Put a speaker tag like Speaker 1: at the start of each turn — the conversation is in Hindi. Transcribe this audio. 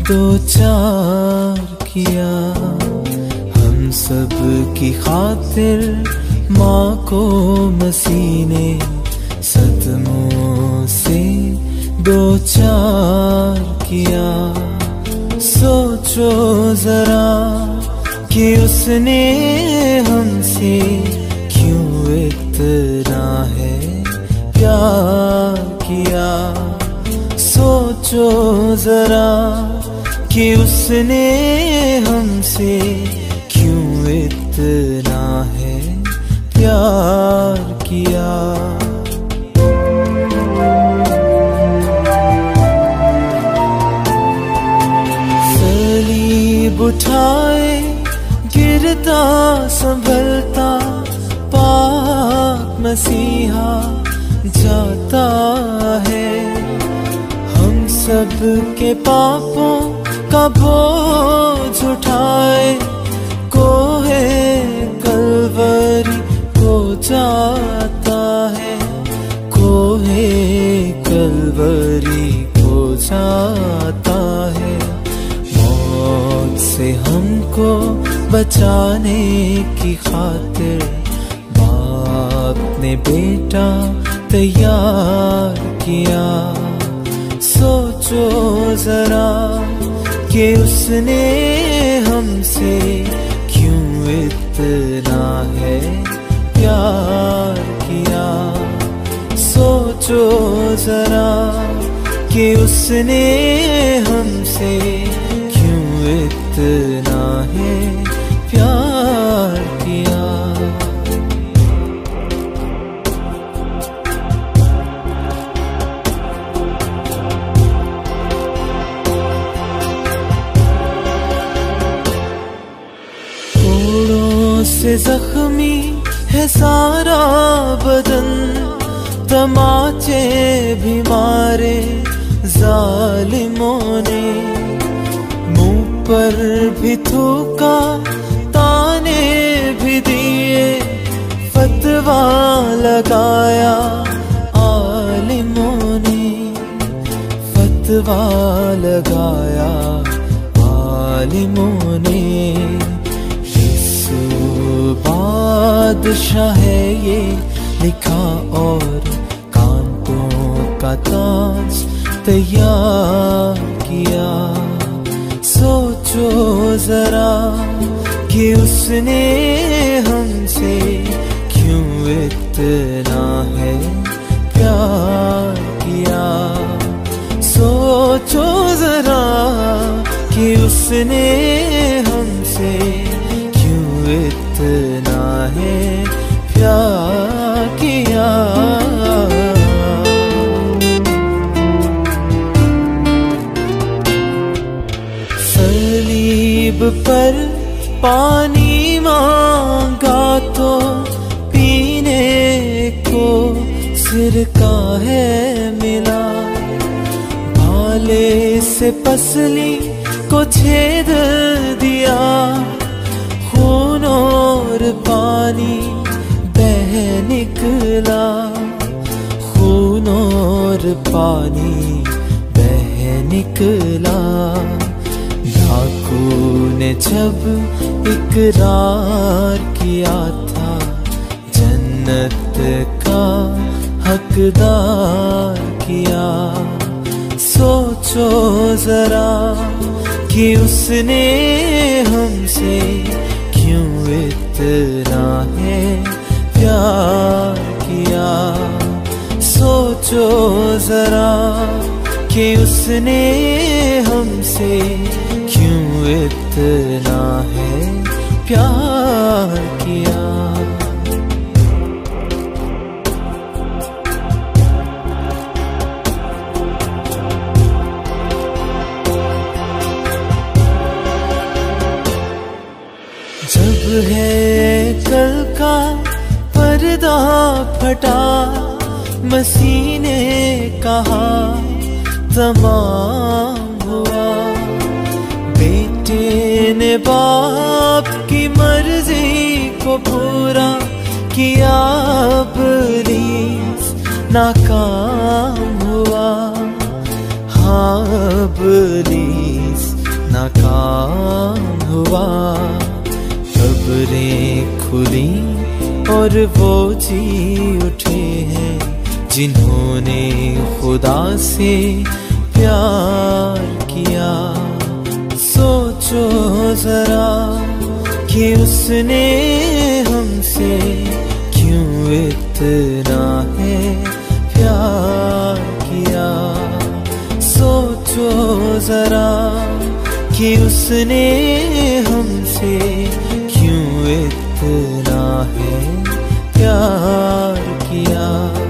Speaker 1: दो चार किया। हम सब की खातिर माँ को मसीह ने सदमों से दो चार किया। सोचो जरा कि उसने हमसे क्यों इतना है प्यार किया। सोचो जरा कि उसने हमसे क्यों इतना है प्यार किया। सलीब उठाए गिरता संभलता पाक मसीहा जाता है। हम सब के पापों का बोझ उठाए कोहे कलवरी को जाता है। कोहे कलवरी को जाता है। मौत से हमको बचाने की खातिर बाप ने बेटा तैयार किया। सोचो जरा कि उसने हमसे क्यों इतना है प्यार किया। सोचो जरा कि उसने हमसे क्यों इतना है प्यार किया। से जख्मी है सारा बदन, तमाचे भी मारे जालिमों ने। मुंह पर भी थूका ताने भी दिए, फतवा लगाया आलिमों ने। फतवा लगाया आलिमों ने। बादशाह है ये लिखा और कांटों का ताज तैयार किया। सोचो जरा कि उसने हमसे क्यों इतना है प्यार किया। सोचो जरा कि उसने हमसे इतना है प्यार किया। सलीब पर पानी मांगा तो पीने को सिरका है मिला। भाले से पसली को छेद दिया, खून और पानी बह निकला। खून और पानी बह निकला। डाकू ने जब इकरार किया था जन्नत का हकदार किया। सोचो जरा कि उसने हमसे क्यों इतना है प्यार किया। सोचो जरा कि उसने हमसे क्यों इतना है प्यार किया। जब है कल का पर्दा फटा, मसीह ने कहा तमाम हुआ। बेटे ने बाप की मर्जी को पूरा किया, इब्लीस नाकाम हुआ। हाँ इब्लीस क्या काम हुआ। कब्रें खुली और वो जी उठे हैं जिन्होंने खुदा से प्यार किया। सोचो जरा कि उसने हमसे क्यों इतना है प्यार किया। सोचो जरा कि उसने हमसे क्यों इतना है प्यार किया।